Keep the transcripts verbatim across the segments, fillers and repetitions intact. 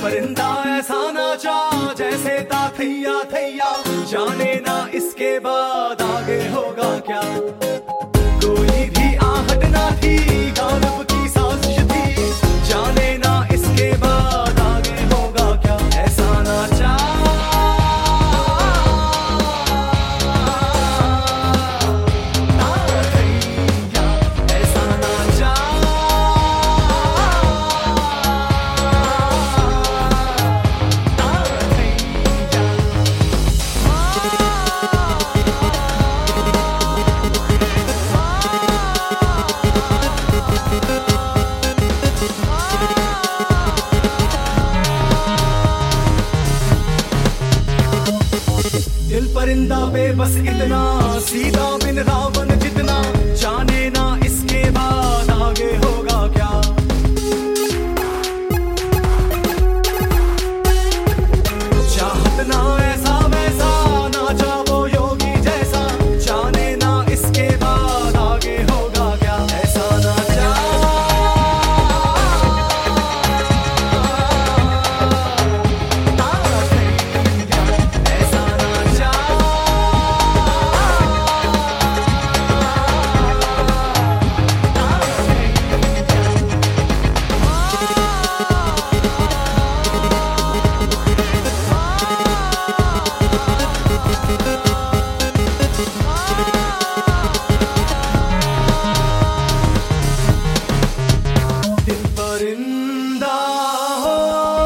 परिंदा ऐसा नाचा जैसे था थैया थैया, जाने ना इसके बाद आगे होगा क्या। कोई भी आहट ना थी, गालब की साजिश थी, जाने ना इसके बाद आगे होगा क्या। ऐसा नाचा दिल परिंदा पे बस इतना, सीता बिन रावण जितना, जाने ना इसके बाद आगे होगा क्या। चाहत ना ऐसा वैसा, नाचा वो योगी जैसा, जाने ना इसके बाद आगे होगा क्या। ऐसा नाचा परिंदा हो,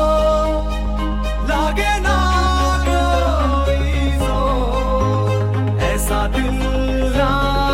लागे ना कोई जोर, ऐसा दिल ना